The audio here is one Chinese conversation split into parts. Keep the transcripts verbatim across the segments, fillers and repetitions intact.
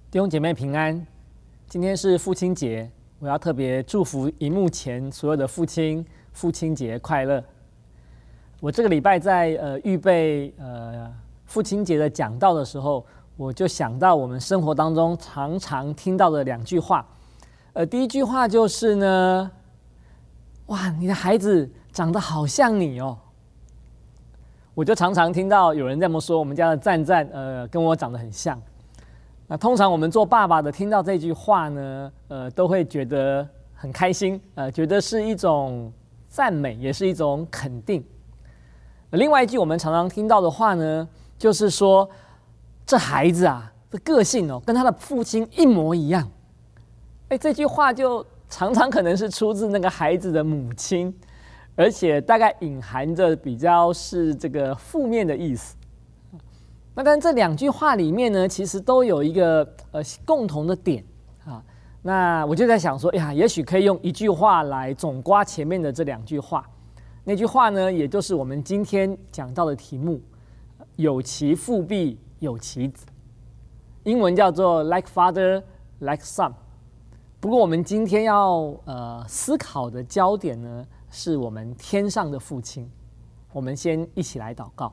弟兄姐妹平安，今天是父亲节，我要特别祝福荧幕前所有的父亲，父亲节快乐。我这个礼拜在呃预备呃父亲节的讲道的时候，我就想到我们生活当中常常听到的两句话。呃，第一句话就是呢，哇，你的孩子长得好像你哦。我就常常听到有人这么说，我们家的赞赞呃跟我长得很像。那通常我们做爸爸的听到这句话呢，呃，都会觉得很开心，呃，觉得是一种赞美，也是一种肯定。另外一句我们常常听到的话呢，就是说这孩子啊，这个性哦，跟他的父亲一模一样。哎，这句话就常常可能是出自那个孩子的母亲，而且大概隐含着比较是这个负面的意思。那但这两句话里面呢，其实都有一个呃共同的点啊。那我就在想说，哎呀，也许可以用一句话来总括前面的这两句话。那句话呢，也就是我们今天讲到的题目：有其父必有其子。英文叫做 like father, like son。不过我们今天要呃思考的焦点呢，是我们天上的父亲。我们先一起来祷告。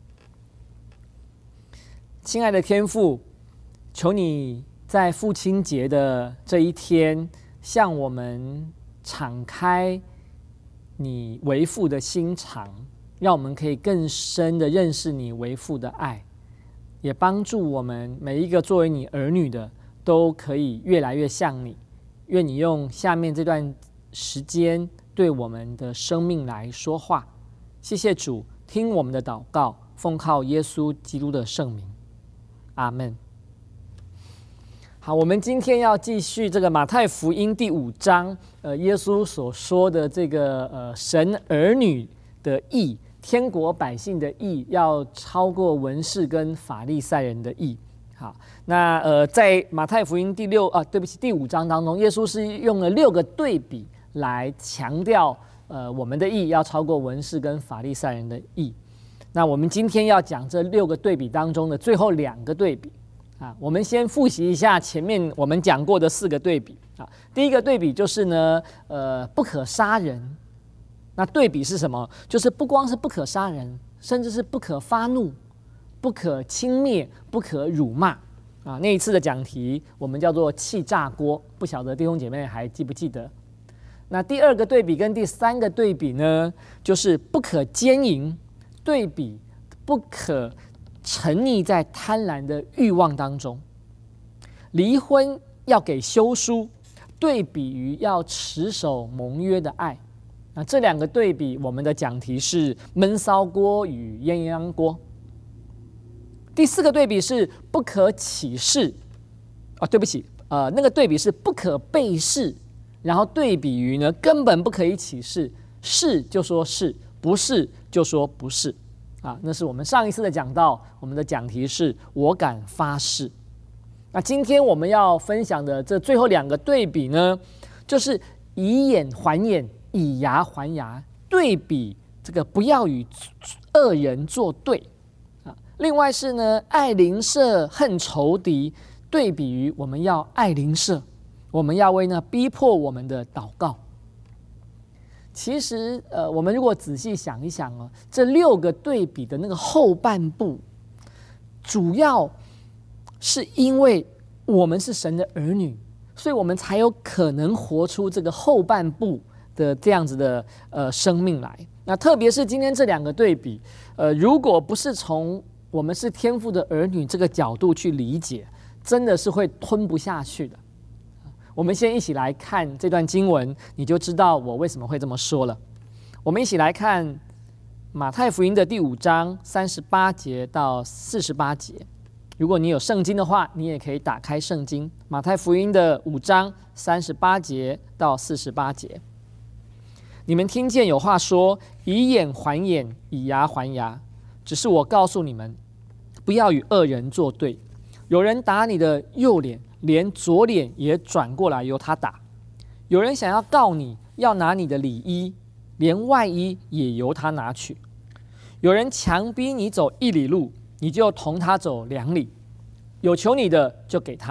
亲爱的天父，求你在父亲节的这一天，向我们敞开你为父的心肠，让我们可以更深的认识你为父的爱，也帮助我们每一个作为你儿女的，都可以越来越像你。愿你用下面这段时间对我们的生命来说话。谢谢主，听我们的祷告，奉靠耶稣基督的圣名。阿们。好，我们今天要继续这个马太福音第五章，呃，耶稣所说的这个呃神儿女的义，天国百姓的义，要超过文士跟法利赛人的义。好，那呃，在马太福音第六啊，对不起，第五章当中，耶稣是用了六个对比来强调，呃，我们的义要超过文士跟法利赛人的义。那我们今天要讲这六个对比当中的最后两个对比啊，我们先复习一下前面我们讲过的四个对比啊。第一个对比就是呢，呃，不可杀人。那对比是什么？就是不光是不可杀人，甚至是不可发怒、不可轻蔑、不可辱骂啊。那一次的讲题我们叫做气炸锅，不晓得弟兄姐妹还记不记得？那第二个对比跟第三个对比呢，就是不可奸淫。对比不可沉溺在贪婪的欲望当中，离婚要给休书，对比于要持守盟约的爱。那这两个对比，我们的讲题是焖烧锅与鸳鸯锅。第四个对比是不可起誓啊，对不起，呃，那个对比是不可背誓，然后对比于呢根本不可以起誓，是就说是，不是就说不是啊，那是我们上一次的讲到，我们的讲题是我敢发誓。那今天我们要分享的这最后两个对比呢，就是以眼还眼，以牙还牙，对比这个不要与恶人作对啊。另外是呢，爱邻舍恨仇敌，对比于我们要爱邻舍，我们要为那逼迫我们的祷告。其实，呃，我们如果仔细想一想哦，这六个对比的那个后半部，主要是因为我们是神的儿女，所以我们才有可能活出这个后半部的这样子的呃生命来。那特别是今天这两个对比，呃，如果不是从我们是天父的儿女这个角度去理解，真的是会吞不下去的。我们先一起来看这段经文，你就知道我为什么会这么说了。我们一起来看马太福音的第五章三十八节到四十八节。如果你有圣经的话，你也可以打开圣经。马太福音的五章三十八节到四十八节。你们听见有话说，以眼还眼，以牙还牙。只是我告诉你们，不要与恶人作对。有人打你的右脸，连左脸也转过来由他打；有人想要告你，要拿你的里衣，连外衣也由他拿去；有人强逼你走一里路，你就同他走两里。有求你的就给他，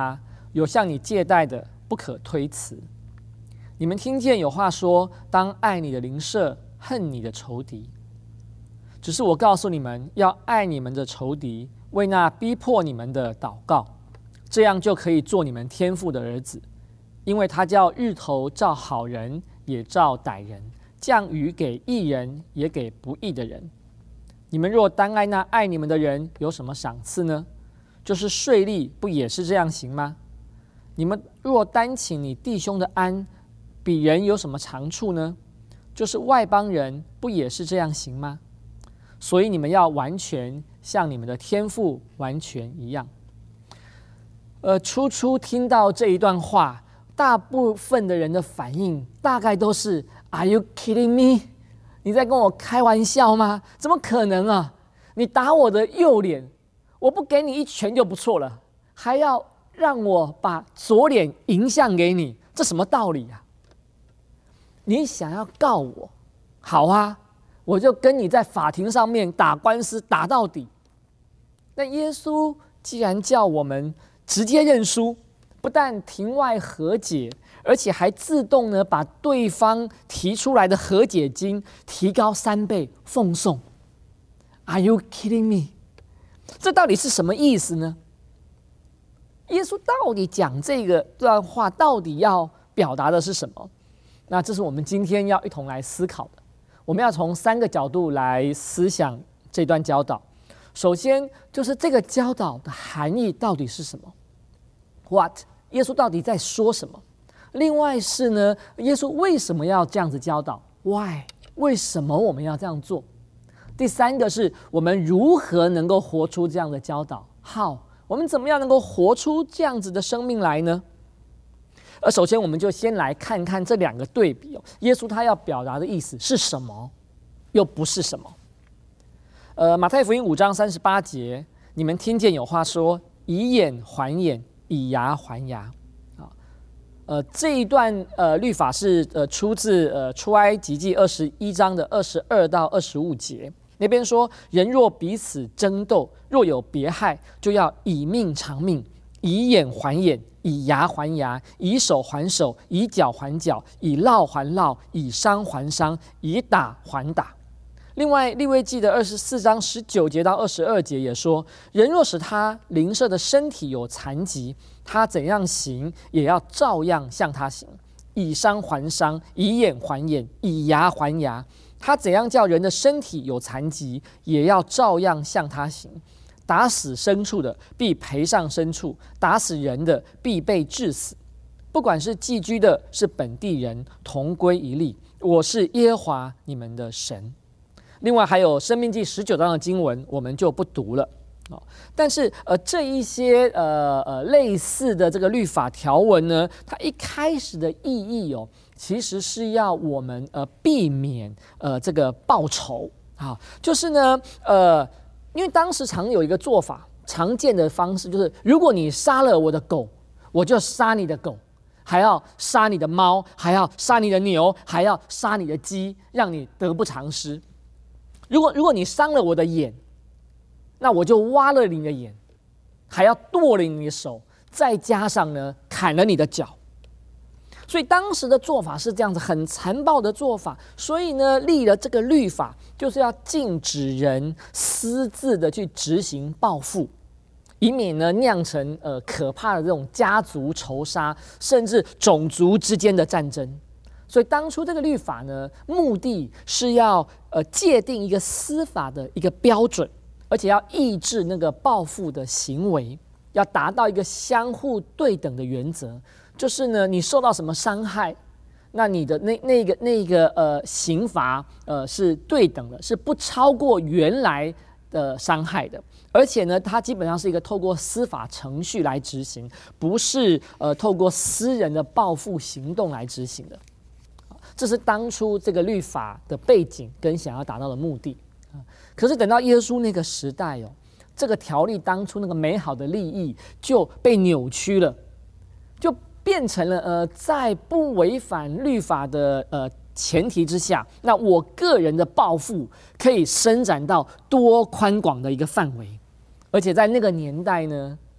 有向你借贷的，不可推辞。你们听见有话说，当爱你的邻舍，恨你的仇敌。只是我告诉你们，要爱你们的仇敌，为那逼迫你们的祷告，这样就可以做你们天父的儿子。因为他叫日头照好人，也照歹人，降雨给义人，也给不义的人。你们若单爱那爱你们的人，有什么赏赐呢？就是税吏，不也是这样行吗？你们若单请你弟兄的安，比人有什么长处呢？就是外邦人，不也是这样行吗？所以你们要完全像你们的天父完全一样。呃，初初听到这一段话，大部分的人的反应大概都是 Are you kidding me？ 你在跟我开玩笑吗？怎么可能啊？你打我的右脸，我不给你一拳就不错了，还要让我把左脸迎向给你，这什么道理啊？你想要告我，好啊，我就跟你在法庭上面打官司打到底。那耶稣既然叫我们直接认输，不但庭外和解，而且还自动呢把对方提出来的和解金提高三倍奉送。Are you kidding me？ 这到底是什么意思呢？耶稣到底讲这个段话到底要表达的是什么？那这是我们今天要一同来思考的。我们要从三个角度来思想这段教导。首先就是这个教导的含义到底是什么 ？What？ 耶稣到底在说什么？另外是呢，耶稣为什么要这样子教导 ？Why？ 为什么我们要这样做？第三个是我们如何能够活出这样的教导 ？How？ 我们怎么样能够活出这样子的生命来呢？而首先，我们就先来看看这两个对比哦。耶稣他要表达的意思是什么，又不是什么？呃，马太福音五章三十八节，你们听见有话说：“以眼还眼，以牙还牙。”啊，呃，这一段呃律法是呃出自呃出埃及记二十一章的二十二到二十五节。那边说：“人若彼此争斗，若有别害，就要以命偿命，以眼还眼。”以牙还牙，以手还手，以脚还脚，以烙还烙，以伤还伤，以打还打。另外，利未记的二十四章十九节到二十二节也说：人若使他邻舍的身体有残疾，他怎样行，也要照样向他行。以伤还伤，以眼还眼，以牙还牙。他怎样叫人的身体有残疾，也要照样向他行。打死牲畜的，必赔上牲畜；打死人的，必被治死。不管是寄居的，是本地人，同归一例。我是耶和华你们的神。另外还有申命记十九章的经文，我们就不读了。但是呃，这一些呃呃类似的这个律法条文呢，它一开始的意义哦，其实是要我们呃避免呃这个报仇啊，就是呢呃。因为当时常有一个做法，常见的方式就是，如果你杀了我的狗，我就杀你的狗，还要杀你的猫，还要杀你的牛，还要杀你的鸡，让你得不偿失。如果如果你伤了我的眼，那我就挖了你的眼，还要剁了你的手，再加上呢砍了你的脚。所以当时的做法是这样子，很残暴的做法。所以呢，立了这个律法，就是要禁止人私自的去执行报复，以免呢酿成呃可怕的这种家族仇杀，甚至种族之间的战争。所以当初这个律法呢，目的是要呃界定一个司法的一个标准，而且要抑制那个报复的行为，要达到一个相互对等的原则。就是呢，你受到什么伤害，那你的那那个那个呃刑罚呃是对等的，是不超过原来的伤害的，而且呢，它基本上是一个透过司法程序来执行，不是呃透过私人的报复行动来执行的。这是当初这个律法的背景跟想要达到的目的。可是等到耶稣那个时代哦，这个条例当初那个美好的利益就被扭曲了，就变成了呃，在不违反律法的呃前提之下，那我个人的报复可以伸展到多宽广的一个范围，而且在那个年代呢，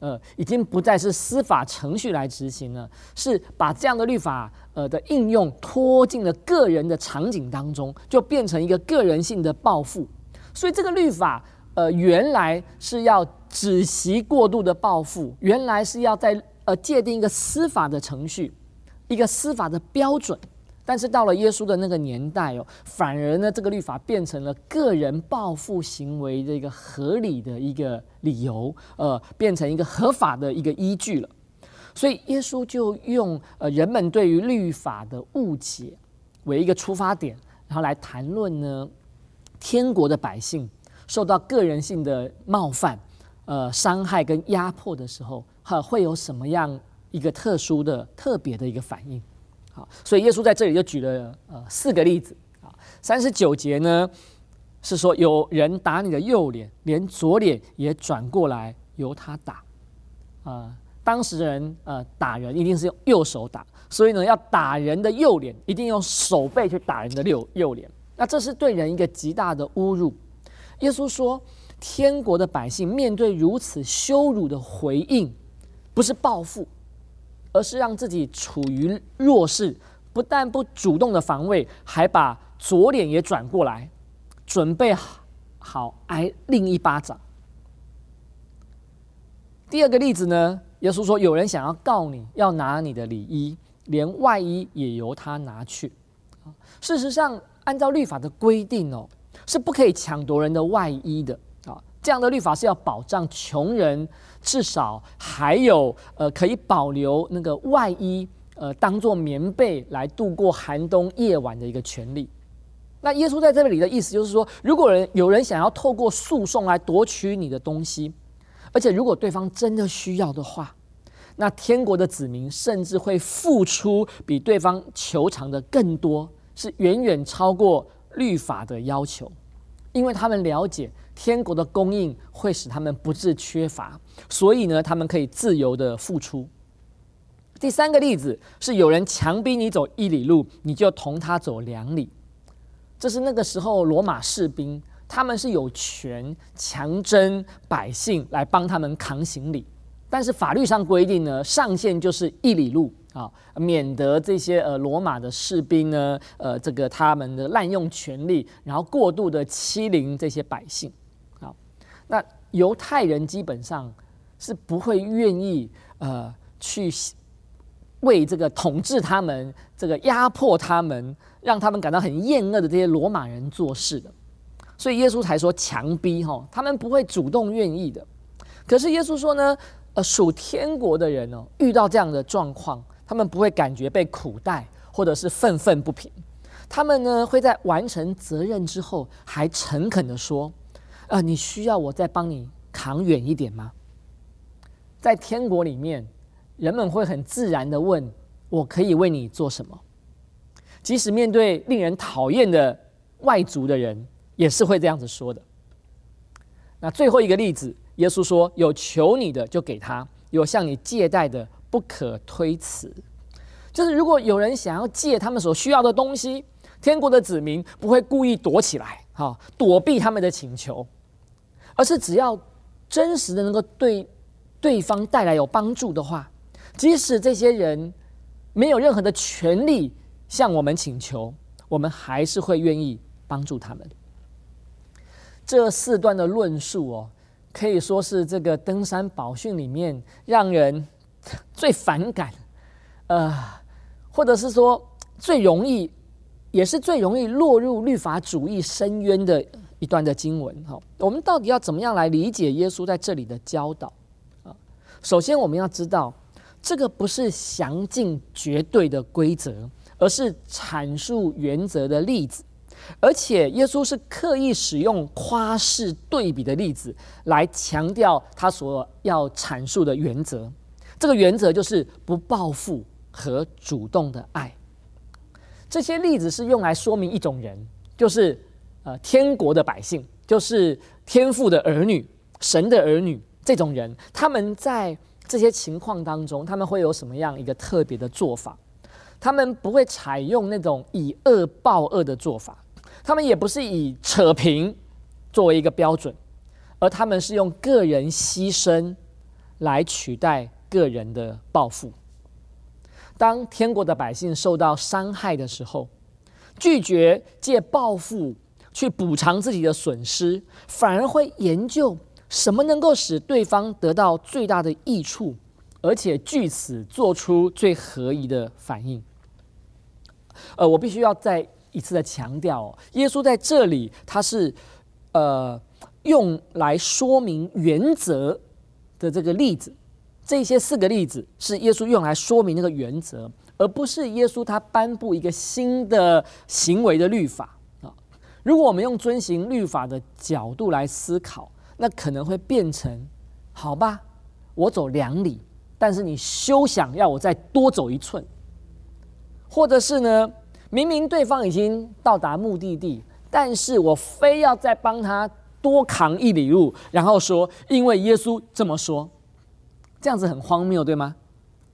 呃，已经不再是司法程序来执行了，是把这样的律法呃的应用拖进了个人的场景当中，就变成一个个人性的报复。所以这个律法呃原来是要止息过度的报复，原来是要在呃界定一个司法的程序，一个司法的标准。但是到了耶稣的那个年代哦，反而呢，这个律法变成了个人报复行为的一个合理的一个理由，呃，变成一个合法的一个依据了。所以耶稣就用呃人们对于律法的误解为一个出发点，然后来谈论呢，天国的百姓受到个人性的冒犯、呃伤害跟压迫的时候，哈、呃，会有什么样一个特殊的、特别的一个反应？好，所以耶稣在这里就举了呃四个例子啊。三十九节呢是说有人打你的右脸，连左脸也转过来由他打。啊、呃，当时的人呃打人一定是用右手打，所以呢要打人的右脸，一定用手背去打人的右右脸。那这是对人一个极大的侮辱。耶稣说，天国的百姓面对如此羞辱的回应，不是报复，而是让自己处于弱势，不但不主动的防卫，还把左脸也转过来，准备好挨另一巴掌。第二个例子呢，耶稣说，有人想要告你，要拿你的里衣，连外衣也由他拿去。事实上，按照律法的规定哦，是不可以抢夺人的外衣的啊。这样的律法是要保障穷人至少还有呃可以保留那个外衣呃当做棉被来度过寒冬夜晚的一个权利。那耶稣在这里的意思就是说，如果人有人想要透过诉讼来夺取你的东西，而且如果对方真的需要的话，那天国的子民甚至会付出比对方求偿的更多，是远远超过律法的要求，因为他们了解天国的供应会使他们不致缺乏，所以呢，他们可以自由的付出。第三个例子是有人强逼你走一里路，你就同他走两里。这是那个时候罗马士兵，他们是有权强征百姓来帮他们扛行李，但是法律上规定呢，上限就是一里路啊，免得这些呃罗马的士兵呢，呃这个他们的滥用权力，然后过度的欺凌这些百姓。好，那犹太人基本上是不会愿意呃去为这个统治他们、这个压迫他们、让他们感到很厌恶的这些罗马人做事的，所以耶稣才说强逼哈，他们不会主动愿意的。可是耶稣说呢，呃，属天国的人哦，遇到这样的状况，他们不会感觉被苦待，或者是愤愤不平。他们呢，会在完成责任之后，还诚恳的说：“呃，你需要我再帮你扛远一点吗？”在天国里面，人们会很自然的问：“我可以为你做什么？”即使面对令人讨厌的外族的人，也是会这样子说的。那最后一个例子，耶稣说：“有求你的就给他，有向你借贷的不可推辞。”就是如果有人想要借他们所需要的东西，天国的子民不会故意躲起来，哈，躲避他们的请求，而是只要真实的能够对对方带来有帮助的话，即使这些人没有任何的权利向我们请求，我们还是会愿意帮助他们。这四段的论述哦，可以说是这个登山宝训里面让人最反感，呃，或者是说最容易，也是最容易落入律法主义深渊的一段的经文。哈，我们到底要怎么样来理解耶稣在这里的教导啊？首先，我们要知道，这个不是详尽绝对的规则，而是阐述原则的例子。而且耶稣是刻意使用夸饰对比的例子来强调他所要阐述的原则。这个原则就是不报复和主动的爱。这些例子是用来说明一种人，就是呃天国的百姓，就是天父的儿女、神的儿女。这种人，他们在这些情况当中，他们会有什么样一个特别的做法？他们不会采用那种以恶报恶的做法，他们也不是以扯平作为一个标准，而他们是用个人牺牲来取代个人的报复。当天国的百姓受到伤害的时候，拒绝借报复去补偿自己的损失，反而会研究什么能够使对方得到最大的益处，而且据此做出最合宜的反应。呃，我必须要再一次的强调哦，耶稣在这里他是呃用来说明原则的这个例子，这些四个例子是耶稣用来说明那个原则，而不是耶稣他颁布一个新的行为的律法啊。如果我们用遵行律法的角度来思考，那可能会变成，好吧，我走两里，但是你休想要我再多走一寸。或者是呢，明明对方已经到达目的地，但是我非要再帮他多扛一里路，然后说因为耶稣这么说，这样子很荒谬，对吗？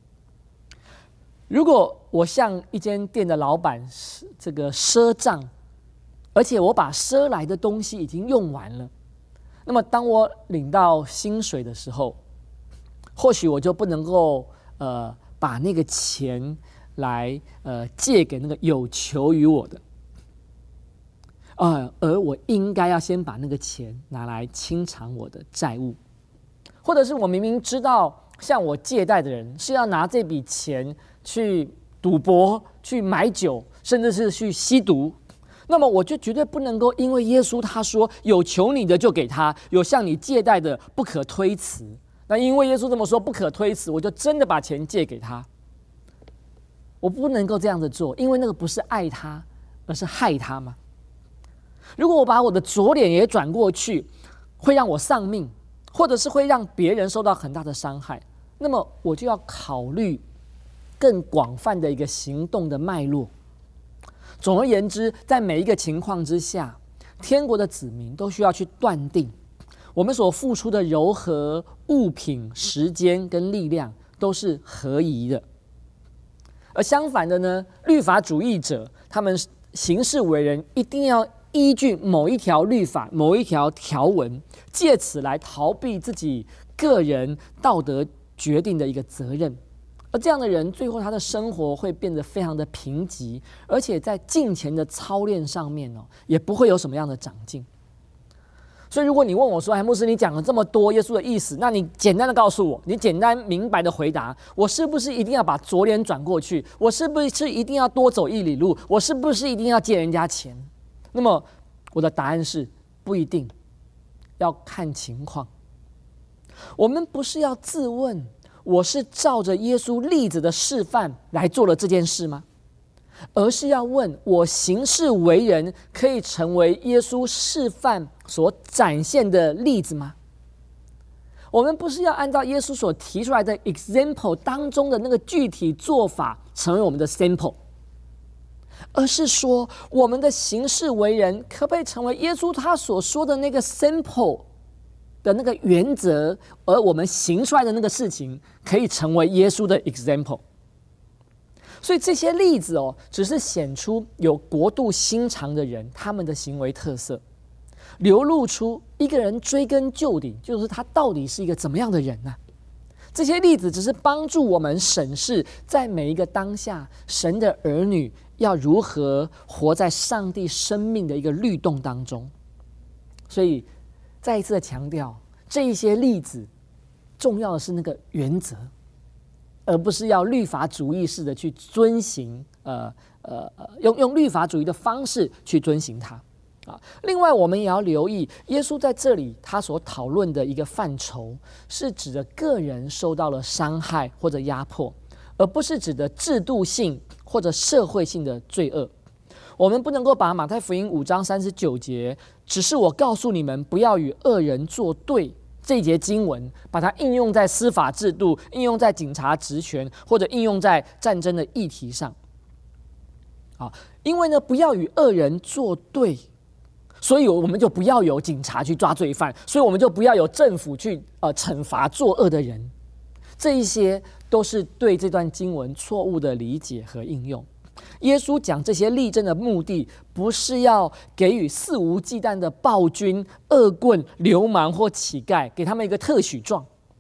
如果我向一间店的老板这个赊账，而且我把赊来的东西已经用完了，那么当我领到薪水的时候，或许我就不能够呃把那个钱来呃借给那个有求于我的，呃，而我应该要先把那个钱拿来清偿我的债务，或者是我明明知道向我借贷的人是要拿这笔钱去赌博、去买酒，甚至是去吸毒，那么我就绝对不能够因为耶稣他说有求你的就给他，有向你借贷的不可推辞，那因为耶稣这么说不可推辞，我就真的把钱借给他。我不能够这样子做，因为那个不是爱他，而是害他嘛。如果我把我的左脸也转过去，会让我丧命，或者是会让别人受到很大的伤害，那么我就要考虑更广泛的一个行动的脉络。总而言之，在每一个情况之下，天国的子民都需要去断定，我们所付出的柔和物品、时间跟力量都是合宜的。而相反的呢，律法主义者他们行事为人一定要依据某一条律法、某一条条文，借此来逃避自己个人道德决定的一个责任。而这样的人，最后他的生活会变得非常的贫瘠，而且在敬虔的操练上面哦，也不会有什么样的长进。所以，如果你问我说：“哎，牧师，你讲了这么多耶稣的意思，那你简单的告诉我，你简单明白的回答，我是不是一定要把左脸转过去？我是不是一定要多走一里路？我是不是一定要借人家钱？”那么，我的答案是不一定，要看情况。我们不是要自问，我是照着耶稣例子的示范来做了这件事吗？而是要问，我行事为人可以成为耶稣示范所展现的例子吗？我们不是要按照耶稣所提出来的 example 当中的那个具体做法成为我们的 sample， 而是说我们的行事为人可不可以成为耶稣他所说的那个 sample 的那个原则，而我们行出来的那个事情可以成为耶稣的 example。所以这些例子哦，只是显出有国度心肠的人他们的行为特色，流露出一个人追根究底，就是他到底是一个怎么样的人呢、啊？这些例子只是帮助我们审视，在每一个当下，神的儿女要如何活在上帝生命的一个律动当中。所以再一次的强调，这一些例子重要的是那个原则，而不是要律法主义式的去遵行，呃呃用用律法主义的方式去遵行它啊。另外，我们也要留意，耶稣在这里他所讨论的一个范畴，是指的个人受到了伤害或者压迫，而不是指的制度性或者社会性的罪恶。我们不能够把马太福音五章三十九节，只是我告诉你们不要与恶人作对，这一节经文，把它应用在司法制度、应用在警察职权，或者应用在战争的议题上。啊，因为呢，不要与恶人作对，所以我们就不要有警察去抓罪犯，所以我们就不要有政府去呃惩罚作恶的人。这一些都是对这段经文错误的理解和应用。耶稣讲这些例证的目的，不是要给予肆无忌惮的暴君、恶棍、流氓或乞丐给他们一个特许状。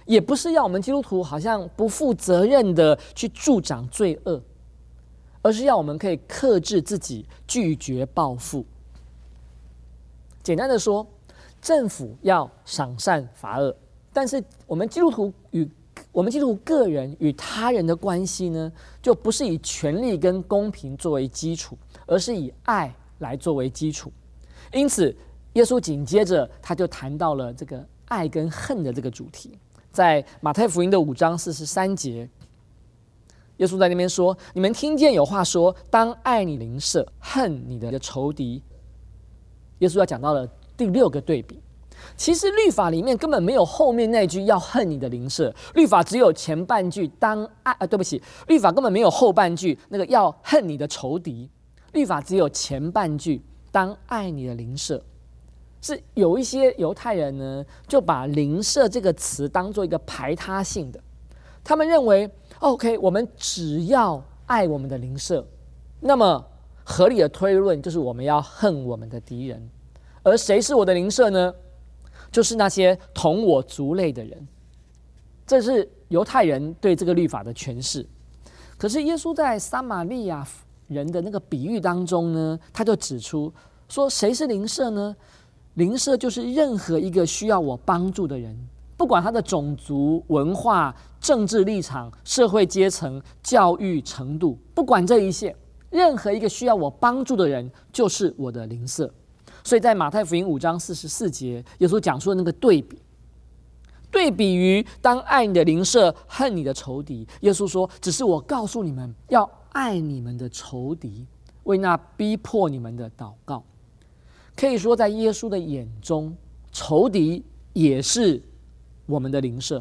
也不是要我们基督徒好像不负责任的去助长罪恶，而是要我们可以克制自己，拒绝报复。简单的说，政府要赏善罚恶，但是我们基督徒与我们基督徒个人与他人的关系呢，就不是以权力跟公平作为基础，而是以爱来作为基础。因此耶稣紧接着他就谈到了这个爱跟恨的这个主题。在马太福音的五章四十三节，耶稣在那边说，你们听见有话说，当爱你邻舍，恨你的仇敌。耶稣要讲到了第六个对比。其实律法里面根本没有后面那句要恨你的邻舍，律法只有前半句当爱、啊、对不起，律法根本没有后半句那个要恨你的仇敌，律法只有前半句当爱你的邻舍。是有一些犹太人呢，就把邻舍这个词当做一个排他性的，他们认为 OK， 我们只要爱我们的邻舍，那么合理的推论就是我们要恨我们的敌人。而谁是我的邻舍呢？就是那些同我族类的人。这是犹太人对这个律法的诠释。可是耶稣在撒玛利亚人的那个比喻当中呢，他就指出说，谁是邻舍呢？邻舍就是任何一个需要我帮助的人，不管他的种族、文化、政治立场、社会阶层、教育程度，不管这一切，任何一个需要我帮助的人就是我的邻舍。所以在马太福音五章四十四节，耶稣讲出了那个对比，对比于当爱你的邻舍，恨你的仇敌。耶稣说，只是我告诉你们要爱你们的仇敌，为那逼迫你们的祷告。可以说在耶稣的眼中，仇敌也是我们的邻舍。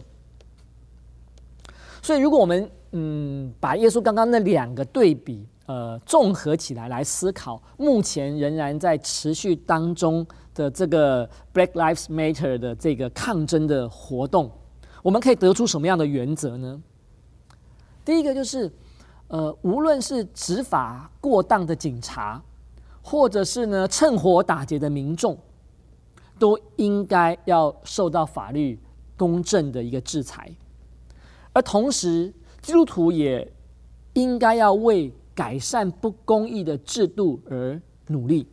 所以如果我们嗯把耶稣刚刚那两个对比呃，综合起来来思考，目前仍然在持续当中的这个 Black Lives Matter 的这个抗争的活动，我们可以得出什么样的原则呢？第一个就是，呃，无论是执法过当的警察，或者是呢趁火打劫的民众，都应该要受到法律公正的一个制裁，而同时，基督徒也应该要为改善不公义的制度而努力。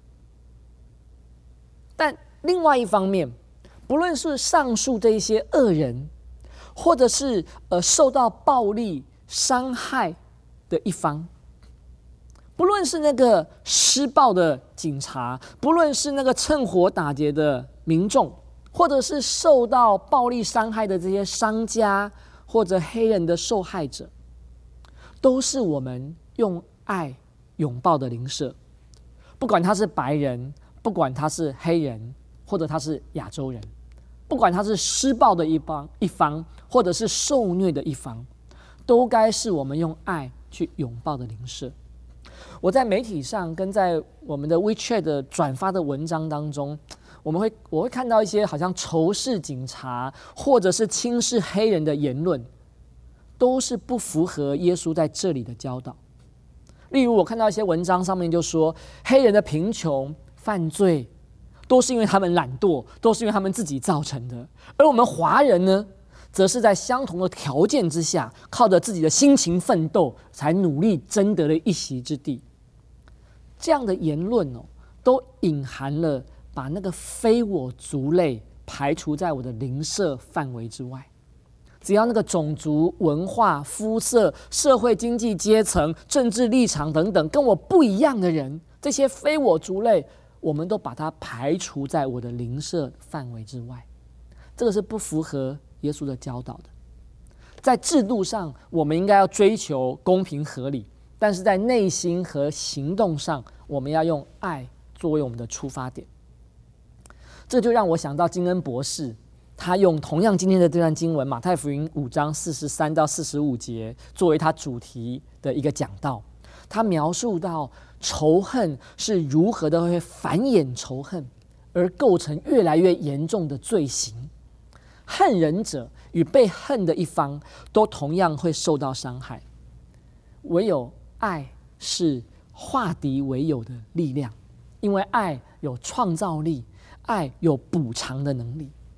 但另外一方面，不论是上述这一些恶人，或者是呃受到暴力伤害的一方，不论是那个施暴的警察，不论是那个趁火打劫的民众，或者是受到暴力伤害的这些商家或者黑人的受害者，都是我们用爱拥抱的邻舍。不管他是白人，不管他是黑人，或者他是亚洲人，不管他是施暴的一方一方，或者是受虐的一方，都该是我们用爱去拥抱的邻舍。我在媒体上跟在我们的 WeChat 的转发的文章当中，我们会我会看到一些好像仇视警察或者是轻视黑人的言论，都是不符合耶稣在这里的教导。例如我看到一些文章上面就说，黑人的贫穷犯罪都是因为他们懒惰，都是因为他们自己造成的，而我们华人呢，则是在相同的条件之下，靠着自己的辛勤奋斗，才努力争得了一席之地。这样的言论哦，都隐含了把那个非我族类排除在我的邻舍范围之外。只要那个种族、文化、肤色、社会经济阶层、政治立场等等跟我不一样的人，这些非我族类，我们都把它排除在我的邻舍范围之外。这个是不符合耶稣的教导的。在制度上，我们应该要追求公平合理，但是在内心和行动上，我们要用爱作为我们的出发点。这就让我想到金恩博士，他用同样今天的这段经文，马太福音五章四十三到四十五节作为他主题的一个讲道。他描述到仇恨是如何的会繁衍仇恨，而构成越来越严重的罪行。恨人者与被恨的一方都同样会受到伤害。唯有爱是化敌为友的力量，因为爱有创造力，爱有补偿的能力。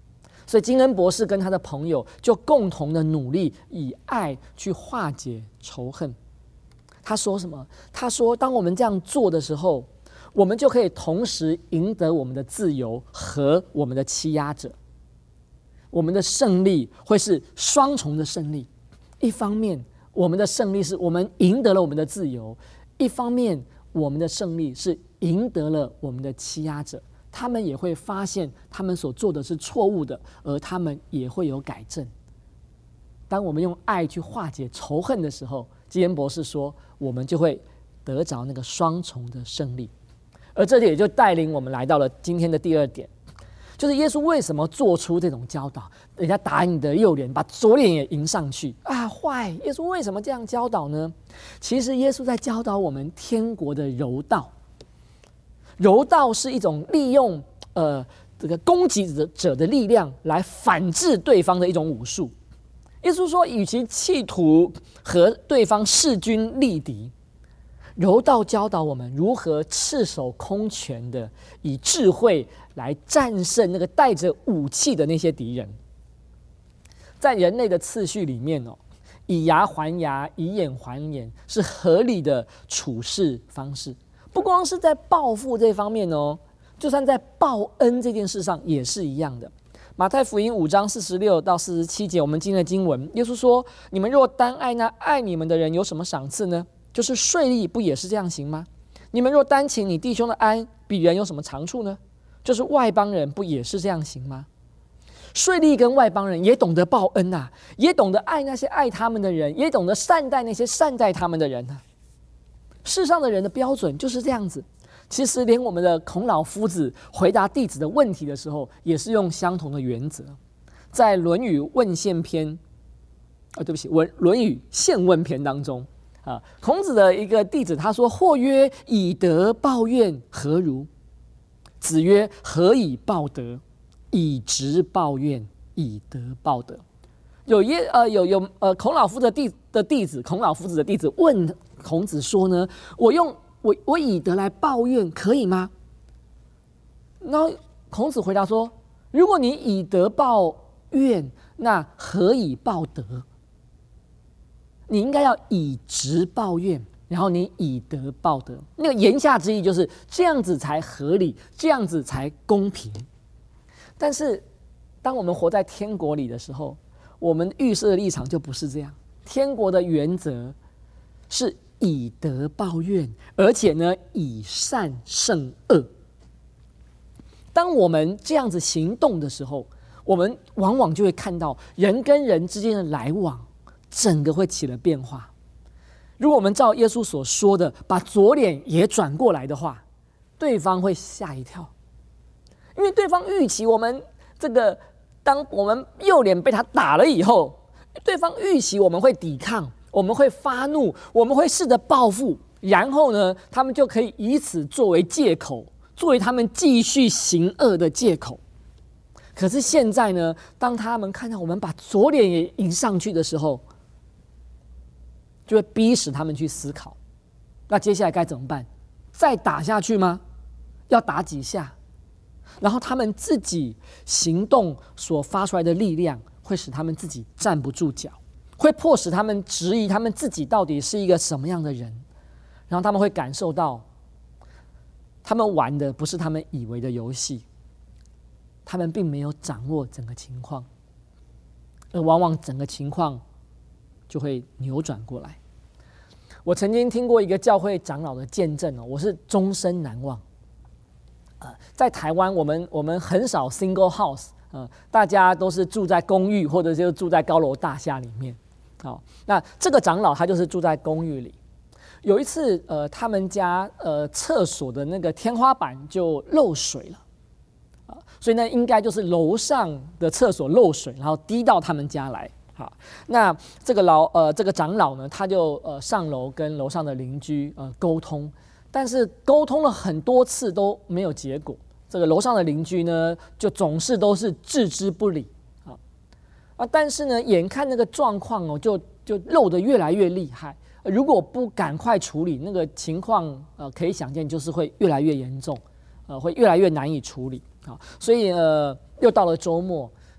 所以金恩博士跟他的朋友就共同的努力，以爱去化解仇恨。他说什么？他说，当我们这样做的时候，我们就可以同时赢得我们的自由和我们的欺压者。我们的胜利会是双重的胜利。一方面，我们的胜利是我们赢得了我们的自由；一方面，我们的胜利是赢得了我们的欺压者。他们也会发现他们所做的是错误的，而他们也会有改正。当我们用爱去化解仇恨的时候，基恩博士说，我们就会得着那个双重的胜利。而这里也就带领我们来到了今天的第二点，就是耶稣为什么做出这种教导？人家打你的右脸，把左脸也迎上去啊！坏！耶稣为什么这样教导呢？其实耶稣在教导我们天国的柔道。柔道是一种利用呃这个攻击者的力量来反制对方的一种武术。耶稣说，与其企图和对方势均力敌，柔道教导我们如何赤手空拳的以智慧来战胜那个带着武器的那些敌人。在人类的次序里面哦，以牙还牙，以眼还眼是合理的处事方式。不光是在报复这方面哦，就算在报恩这件事上也是一样的。马太福音五章四十六到四十七节，我们今天的经文，耶稣说：“你们若单爱那爱你们的人，有什么赏赐呢？就是税吏不也是这样行吗？你们若单请你弟兄的安，比人有什么长处呢？就是外邦人不也是这样行吗？”税吏跟外邦人也懂得报恩啊，也懂得爱那些爱他们的人，也懂得善待那些善待他们的人啊。世上的人的标准就是这样子。其实连我们的孔老夫子回答弟子的问题的时候，也是用相同的原则。在《论语问宪篇》啊，对不起，《论语宪问篇》当中啊，孔子的一个弟子他说：“或曰：以德报怨，何如？”子曰：“何以报德？以直报怨，以德报德。”有耶呃有有呃孔老夫子的弟的弟子，孔老夫子的弟子问孔子说呢：“我用我我以德来报怨，可以吗？”然后孔子回答说：“如果你以德报怨，那何以报德？你应该要以直报怨，然后你以德报德。那个言下之意就是这样子才合理，这样子才公平。但是，当我们活在天国里的时候，我们预设的立场就不是这样。天国的原则是以德报怨，而且呢，以善胜恶。当我们这样子行动的时候，我们往往就会看到人跟人之间的来往，整个会起了变化。如果我们照耶稣所说的，把左脸也转过来的话，对方会吓一跳，因为对方预期我们这个，当我们右脸被他打了以后，对方预期我们会抵抗，我们会发怒，我们会试着报复，然后呢，他们就可以以此作为借口，作为他们继续行恶的借口。可是现在呢，当他们看到我们把左脸也迎上去的时候，就会逼使他们去思考，那接下来该怎么办？再打下去吗？要打几下？然后他们自己行动所发出来的力量，会使他们自己站不住脚，会迫使他们质疑他们自己到底是一个什么样的人。然后他们会感受到，他们玩的不是他们以为的游戏，他们并没有掌握整个情况，而往往整个情况就会扭转过来。我曾经听过一个教会长老的见证哦，我是终身难忘。呃，在台湾，我们我们很少 single house， 呃，大家都是住在公寓或者就住在高楼大厦里面。好、哦，那这个长老他就是住在公寓里。有一次，呃，他们家呃厕所的那个天花板就漏水了，啊、呃，所以呢，应该就是楼上的厕所漏水，然后滴到他们家来。好，那这个老呃这个长老呢，他就呃上楼跟楼上的邻居呃沟通。但是沟通了很多次都没有结果，这个楼上的邻居呢，就总是都是置之不理啊啊！但是呢，眼看那个状况哦，就就漏得越来越厉害，如果不赶快处理，那个情况呃，可以想见就是会越来越严重，呃，会越来越难以处理啊。所以呃，又到了周末，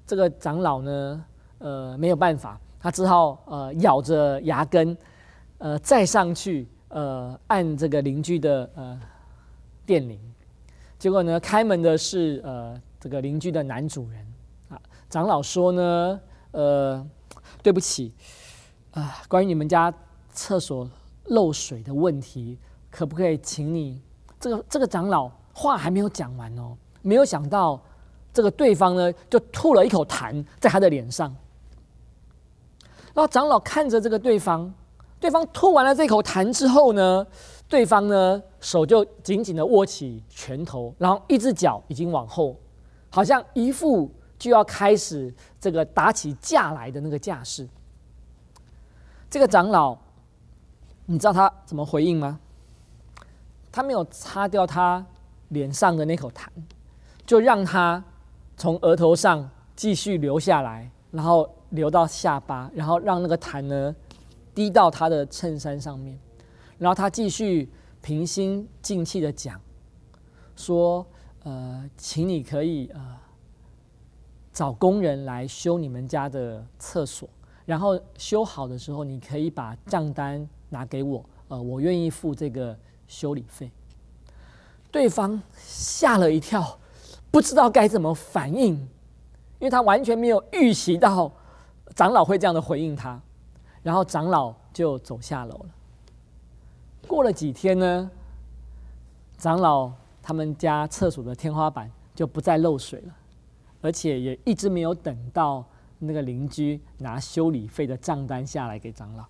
这个长老呢，呃，没有办法，他只好呃咬着牙根，呃，再上去呃按这个邻居的呃电铃。结果呢，开门的是呃这个邻居的男主人啊。长老说呢，呃，对不起啊，关于你们家厕所漏水的问题，可不可以请你？这个这个长老话还没有讲完哦，没有想到这个对方呢就吐了一口痰在他的脸上。然后长老看着这个对方，对方吐完了这口痰之后呢，对方呢手就紧紧的握起拳头，然后一只脚已经往后，好像一副就要开始这个打起架来的那个架势。这个长老，你知道他怎么回应吗？他没有擦掉他脸上的那口痰，就让他从额头上继续流下来，然后流到下巴，然后让那个痰呢滴到他的衬衫上面，然后他继续平心静气的讲说：“呃，请你可以呃找工人来修你们家的厕所，然后修好的时候，你可以把账单拿给我，呃，我愿意付这个修理费。”对方吓了一跳，不知道该怎么反应，因为他完全没有预习到长老会这样的回应他。然后长老就走下楼了。过了几天呢，长老他们家厕所的天花板就不再漏水了，而且也一直没有等到那个邻居拿修理费的账单下来给长老。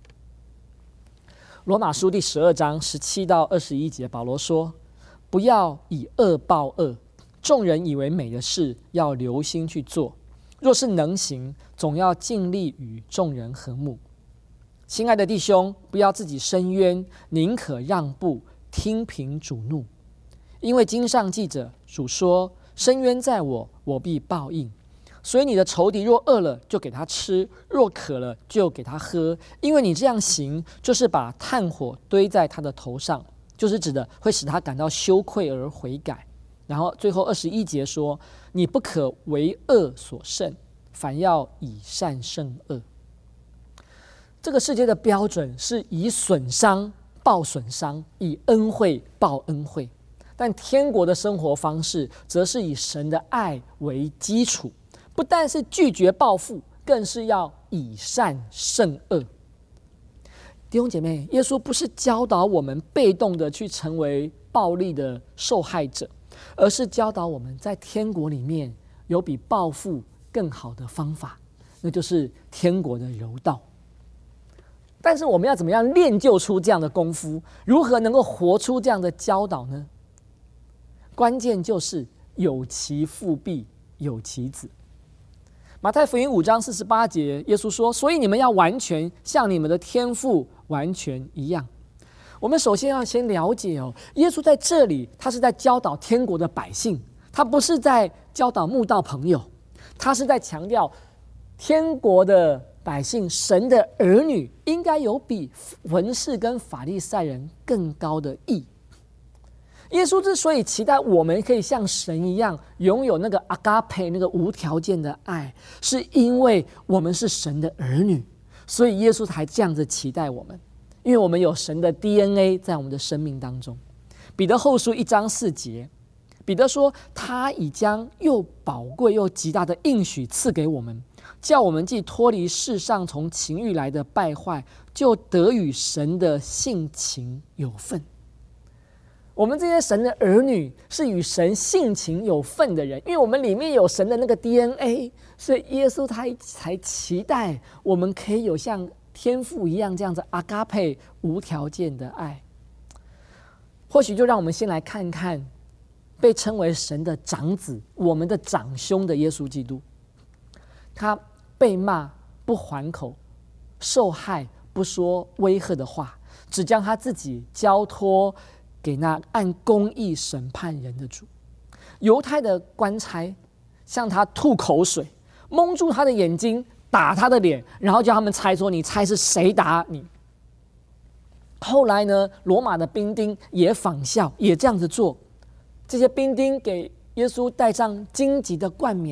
罗马书第十二章十七到二十一节，保罗说：“不要以恶报恶，众人以为美的事，要留心去做。若是能行，总要尽力与众人和睦。亲爱的弟兄，不要自己伸冤，宁可让步，听凭主怒。因为经上记着，主说：伸冤在我，我必报应。所以你的仇敌若饿了，就给他吃；若渴了，就给他喝。因为你这样行，就是把炭火堆在他的头上，就是指的会使他感到羞愧而悔改。”然后最后二十一节说：“你不可为恶所胜，反要以善胜恶。”这个世界的标准是以损伤报损伤，以恩惠报恩惠。但天国的生活方式则是以神的爱为基础，不但是拒绝报复，更是要以善胜恶。弟兄姐妹，耶稣不是教导我们被动的去成为暴力的受害者，而是教导我们在天国里面有比报复更好的方法，那就是天国的柔道。但是我们要怎么样练就出这样的功夫？如何能够活出这样的教导呢？关键就是有其父必有其子。马太福音五章四十八节，耶稣说：“所以你们要完全像你们的天父完全一样。”我们首先要先了解哦，耶稣在这里，他是在教导天国的百姓，他不是在教导慕道朋友，他是在强调天国的百姓，神的儿女应该有比文士跟法利赛人更高的义。耶稣之所以期待我们可以像神一样拥有那个阿嘎培，那个无条件的爱，是因为我们是神的儿女，所以耶稣才这样子期待我们，因为我们有神的 D N A 在我们的生命当中。彼得后书一章四节，彼得说：“他已将又宝贵又极大的应许赐给我们，叫我们既脱离世上从情欲来的败坏，就得与神的性情有份。”我们这些神的儿女是与神性情有份的人，因为我们里面有神的那个 D N A， 所以耶稣他才期待我们可以有像天父一样这样子阿嘎佩无条件的爱。或许就让我们先来看看被称为神的长子，我们的长兄的耶稣基督。他被骂不还口，受害不说威吓的话，只将他自己交托给那按公义审判人的主。犹太的官差向他吐口水，蒙住他的眼睛，打他的脸，然后叫他们猜说：“你猜是谁打你？”后来呢，罗马的兵丁也仿效，也这样子做。这些兵丁给耶稣戴上荆棘的冠冕，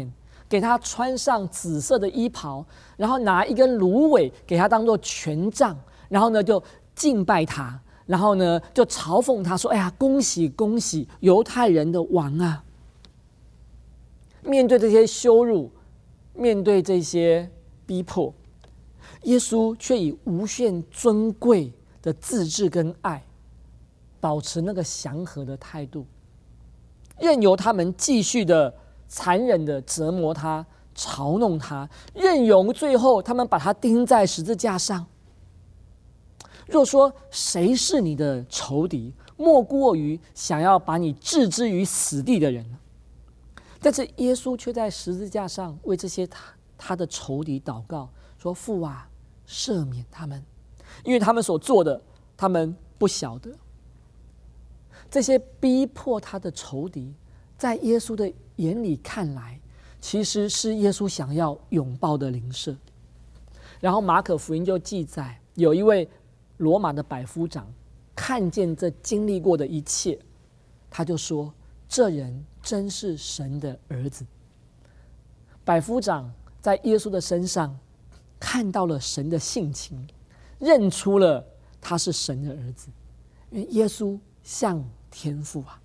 给他穿上紫色的衣袍，然后拿一根芦苇给他当做权杖，然后呢就敬拜他，然后呢就嘲讽他说：“哎呀，恭喜恭喜，犹太人的王啊！”面对这些羞辱，面对这些逼迫，耶稣却以无限尊贵的自制跟爱，保持那个祥和的态度，任由他们继续的残忍的折磨他、嘲弄他，任由最后他们把他钉在十字架上。若说谁是你的仇敌，莫过于想要把你置之于死地的人。但是耶稣却在十字架上为这些 他, 他的仇敌祷告，说：“父啊，赦免他们，因为他们所做的，他们不晓得。”这些逼迫他的仇敌，在耶稣的眼里看来，其实是耶稣想要拥抱的邻舍。然后马可福音就记载，有一位罗马的百夫长看见这经历过的一切，他就说：“这人真是神的儿子。”百夫长在耶稣的身上看到了神的性情，认出了他是神的儿子，因为耶稣像天父啊。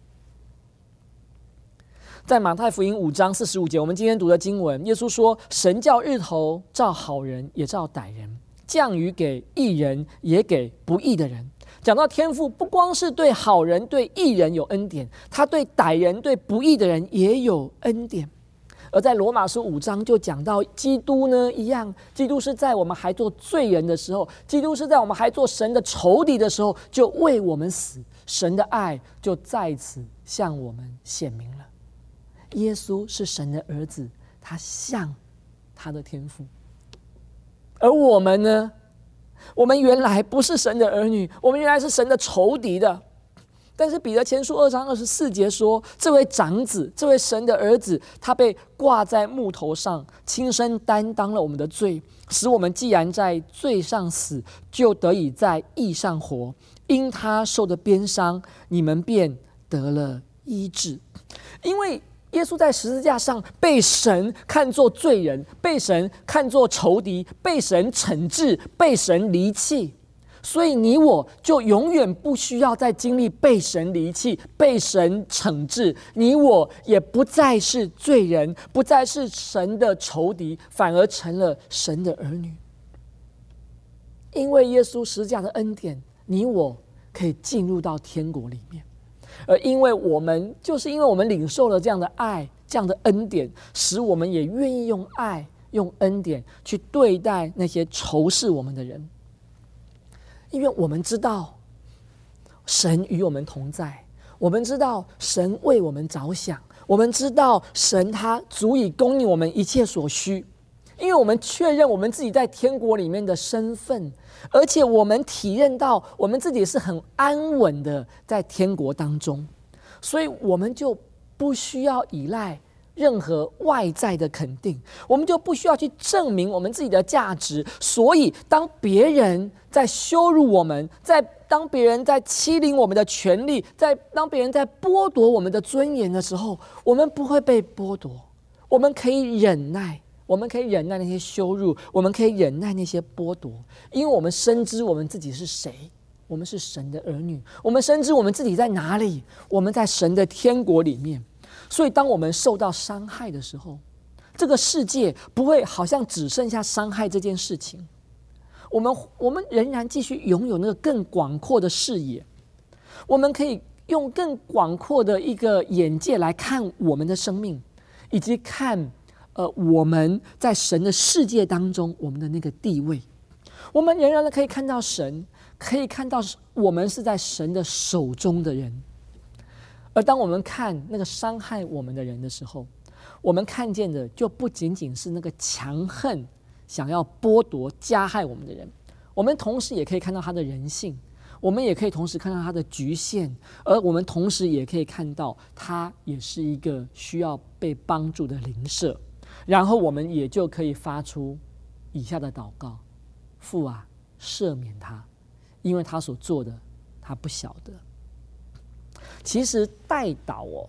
在马太福音五章四十五节，我们今天读的经文，耶稣说：“神叫日头照好人也照歹人，降雨给义人也给不义的人。”讲到天父，不光是对好人对义人有恩典，他对歹人对不义的人也有恩典。而在罗马书五章就讲到基督呢一样，基督是在我们还做罪人的时候，基督是在我们还做神的仇敌的时候，就为我们死，神的爱就在此向我们显明了。耶稣是神的儿子，他像他的天父。而我们呢，我们原来不是神的儿女，我们原来是神的仇敌的。但是彼得前书二章二十四节说，这位长子，这位神的儿子，他被挂在木头上，亲身担当了我们的罪，使我们既然在罪上死，就得以在义上活。因他受的鞭伤，你们便得了医治。因为耶稣在十字架上被神看作罪人，被神看作仇敌，被神惩治，被神离弃，所以你我就永远不需要再经历被神离弃、被神惩治，你我也不再是罪人，不再是神的仇敌，反而成了神的儿女。因为耶稣十字架的恩典，你我可以进入到天国里面。而因为我们就是因为我们领受了这样的爱，这样的恩典，使我们也愿意用爱、用恩典去对待那些仇视我们的人。因为我们知道神与我们同在，我们知道神为我们着想，我们知道神他足以供应我们一切所需。因为我们确认我们自己在天国里面的身份，而且我们体认到我们自己是很安稳的在天国当中，所以我们就不需要依赖任何外在的肯定，我们就不需要去证明我们自己的价值。所以当别人在羞辱我们，在当别人在欺凌我们的权利，在当别人在剥夺我们的尊严的时候，我们不会被剥夺，我们可以忍耐，我们可以忍耐那些羞辱，我们可以忍耐那些剥夺，因为我们深知我们自己是谁，我们是神的儿女，我们深知我们自己在哪里，我们在神的天国里面。所以当我们受到伤害的时候，这个世界不会好像只剩下伤害这件事情，我们我们仍然继续拥有那个更广阔的视野，我们可以用更广阔的一个眼界来看我们的生命，以及看呃，我们在神的世界当中我们的那个地位。我们仍然可以看到神，可以看到我们是在神的手中的人。而当我们看那个伤害我们的人的时候，我们看见的就不仅仅是那个强横想要剥夺加害我们的人，我们同时也可以看到他的人性，我们也可以同时看到他的局限，而我们同时也可以看到他也是一个需要被帮助的邻舍。然后我们也就可以发出以下的祷告：父啊，赦免他，因为他所做的他不晓得。其实代祷哦，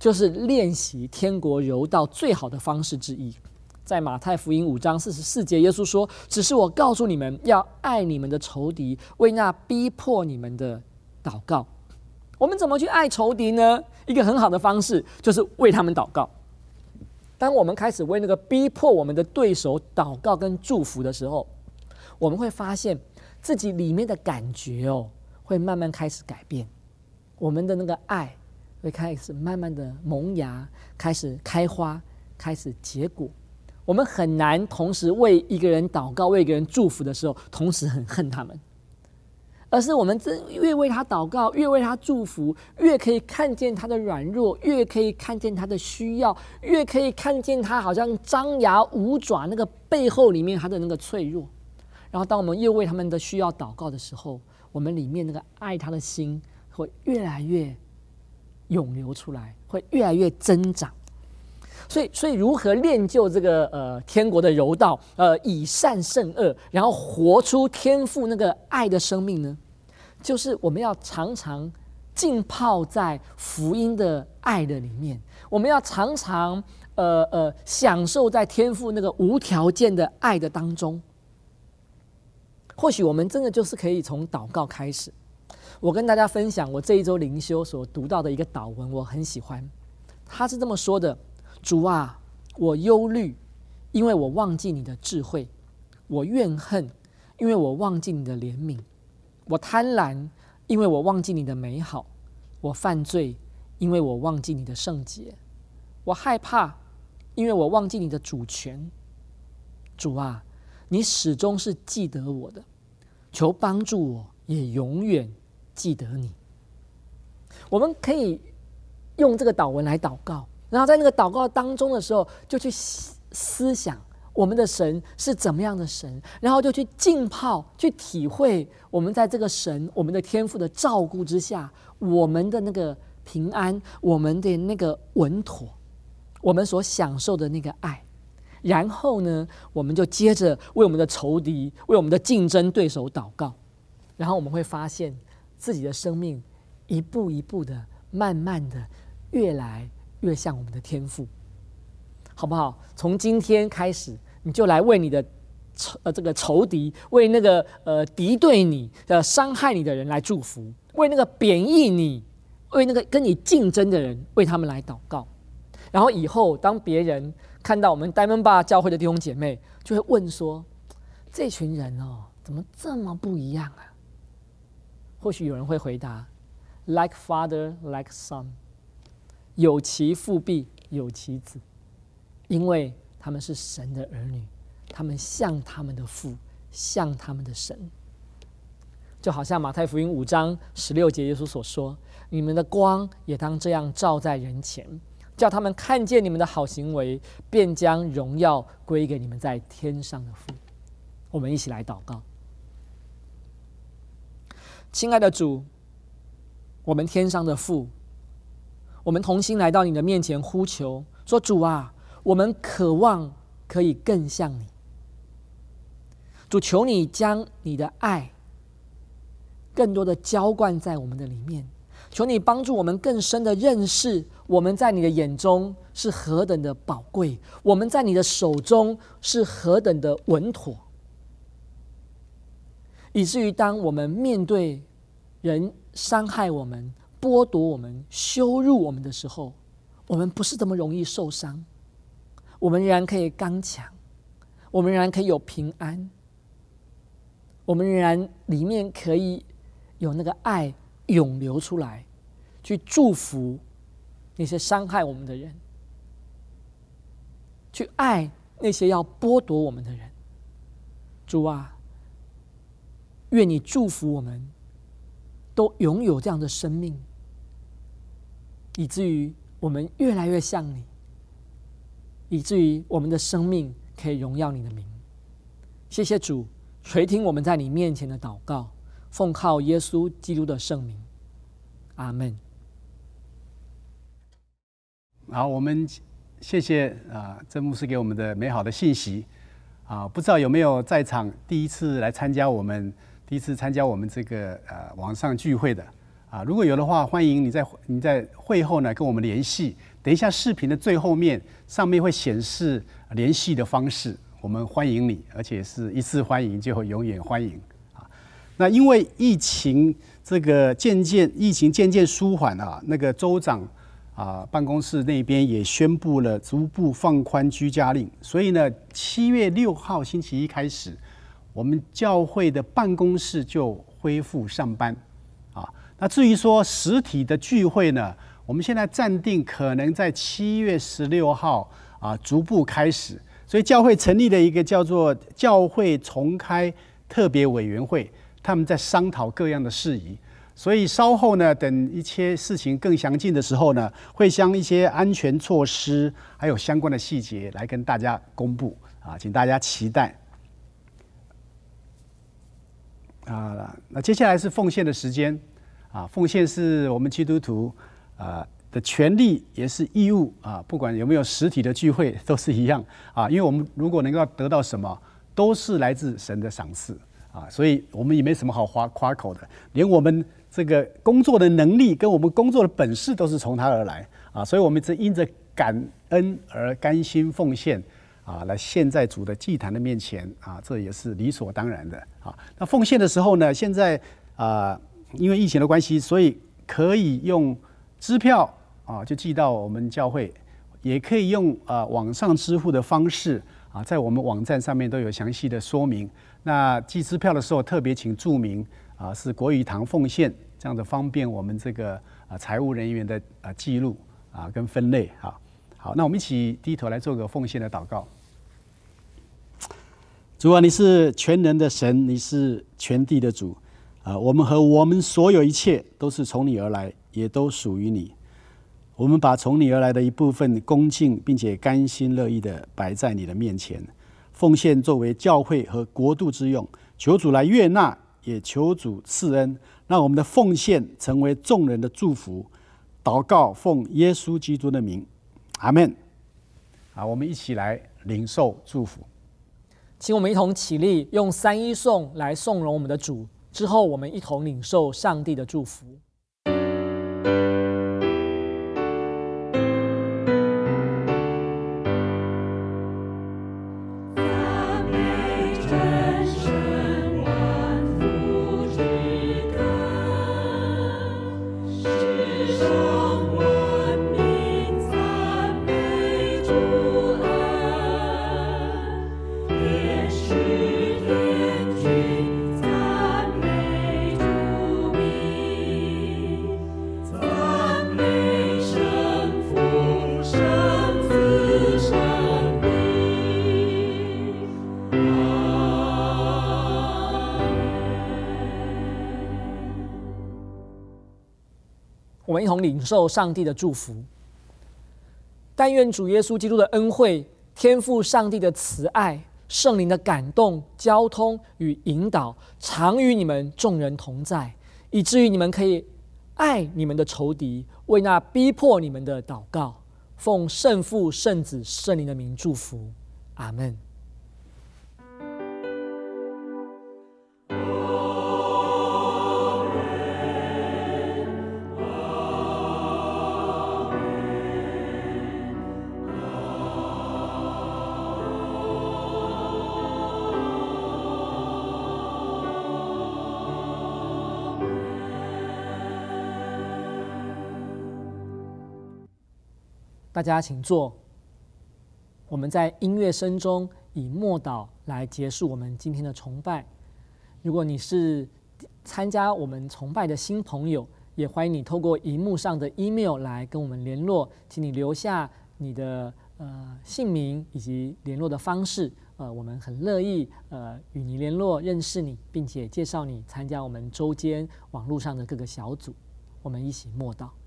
就是练习天国柔道最好的方式之一。在马太福音五章四十四节，耶稣说：“只是我告诉你们，要爱你们的仇敌，为那逼迫你们的祷告。”我们怎么去爱仇敌呢？一个很好的方式就是为他们祷告。当我们开始为那个逼迫我们的对手祷告跟祝福的时候，我们会发现自己里面的感觉哦，会慢慢开始改变。我们的那个爱会开始慢慢的萌芽，开始开花，开始结果。我们很难同时为一个人祷告，为一个人祝福的时候，同时很恨他们，而是我们越为他祷告，越为他祝福，越可以看见他的软弱，越可以看见他的需要，越可以看见他好像张牙舞爪那个背后里面他的那个脆弱。然后当我们越为他们的需要祷告的时候，我们里面那个爱他的心会越来越涌流出来，会越来越增长。所以，所以如何练就这个呃天国的柔道，呃以善胜恶，然后活出天父那个爱的生命呢？就是我们要常常浸泡在福音的爱的里面，我们要常常呃呃享受在天父那个无条件的爱的当中。或许我们真的就是可以从祷告开始。我跟大家分享我这一周灵修所读到的一个祷文，我很喜欢。他是这么说的：主啊，我忧虑，因为我忘记你的智慧；我怨恨，因为我忘记你的怜悯；我贪婪，因为我忘记你的美好；我犯罪，因为我忘记你的圣洁；我害怕，因为我忘记你的主权。主啊，你始终是记得我的，求帮助我，也永远记得你。我们可以用这个祷文来祷告，然后在那个祷告当中的时候，就去思想我们的神是怎么样的神，然后就去浸泡，去体会我们在这个神、我们的天父的照顾之下，我们的那个平安，我们的那个稳妥，我们所享受的那个爱。然后呢，我们就接着为我们的仇敌、为我们的竞争对手祷告，然后我们会发现自己的生命一步一步的、慢慢的越来越像我们的天父，好不好？从今天开始，你就来为你的仇呃这个仇敌，为那个呃敌对你、呃伤害你的人来祝福，为那个贬义你、为那个跟你竞争的人，为他们来祷告。然后以后当别人看到我们Diamond Bar教会的弟兄姐妹，就会问说：这群人哦，怎么这么不一样啊？或许有人会回答 ：Like father, like son。有其父必有其子，因为他们是神的儿女，他们像他们的父，像他们的神。就好像马太福音五章十六节耶稣所说：你们的光也当这样照在人前，叫他们看见你们的好行为，便将荣耀归给你们在天上的父。我们一起来祷告。亲爱的主，我们天上的父，我们同心来到你的面前呼求，说：主啊，我们渴望可以更像你。主，求你将你的爱更多的浇灌在我们的里面，求你帮助我们更深的认识我们在你的眼中是何等的宝贵，我们在你的手中是何等的稳妥，以至于当我们面对人伤害我们、剥夺我们、羞辱我们的时候，我们不是这么容易受伤，我们仍然可以刚强，我们仍然可以有平安，我们仍然里面可以有那个爱涌流出来，去祝福那些伤害我们的人，去爱那些要剥夺我们的人。主啊，愿你祝福我们都拥有这样的生命，以至于我们越来越像你，以至于我们的生命可以荣耀你的名。谢谢主垂听我们在你面前的祷告，奉靠耶稣基督的圣名，阿们。 好，我们谢谢啊，郑牧师给我们的美好的信息啊。不知道有没有在场第一次来参加我们第一次参加我们这个呃网上聚会的啊？如果有的话，欢迎你在你在会后呢跟我们联系， 等一下视频的最后面上面会显示联系的方式，我们欢迎你，而且是一次欢迎就永远欢迎啊。那因为疫情这个渐渐疫情渐渐舒缓啊，那个州长啊办公室那边也宣布了逐步放宽居家令，所以呢，七月六号星期一开始，我们教会的办公室就恢复上班啊。那至于说实体的聚会呢，我们现在暂定可能在七月十六号啊逐步开始，所以教会成立了一个叫做教会重开特别委员会，他们在商讨各样的事宜。所以稍后呢，等一些事情更详尽的时候呢，会将一些安全措施还有相关的细节来跟大家公布啊，请大家期待。啊，那接下来是奉献的时间啊，奉献是我们基督徒啊的权利，也是义务啊，不管有没有实体的聚会都是一样啊，因为我们如果能够得到什么，都是来自神的赏赐啊，所以我们也没什么好夸夸口的，连我们这个工作的能力跟我们工作的本事都是从他而来啊，所以我们只因着感恩而甘心奉献啊，来献在主的祭坛的面前啊，这也是理所当然的啊。那奉献的时候呢，现在啊，因为疫情的关系，所以可以用支票啊，就寄到我们教会，也可以用啊网上支付的方式啊，在我们网站上面都有详细的说明。那寄支票的时候，特别请注明啊是国语堂奉献，这样子方便我们这个啊财务人员的啊记录啊跟分类啊。好，那我们一起低头来做个奉献的祷告。主啊，你是全能的神，你是全地的主啊！我们和我们所有一切都是从你而来，也都属于你。我们把从你而来的一部分恭敬并且甘心乐意的摆在你的面前，奉献作为教会和国度之用，求主来悦纳，也求主赐恩，让我们的奉献成为众人的祝福。祷告奉耶稣基督的名，阿们。好，我们一起来领受祝福。 请我们一同起立，用三一颂来颂荣我们的主。之后，我们一同领受上帝的祝福。我们一同领受上帝的祝福。但愿主耶稣基督的恩惠、天父上帝的慈爱、圣灵的感动、交通与引导，常与你们众人同在，以至于你们可以爱你们的仇敌，为那逼迫你们的祷告。奉圣父、圣子、圣灵的名祝福，阿们。大家请坐。我们在音乐声中以默祷来结束我们今天的崇拜。如果你是参加我们崇拜的新朋友，也欢迎你透过荧幕上的 email 来跟我们联络，请你留下你的呃姓名以及联络的方式，呃，我们很乐意呃与你联络，认识你，并且介绍你参加我们周间网络上的各个小组。我们一起默祷。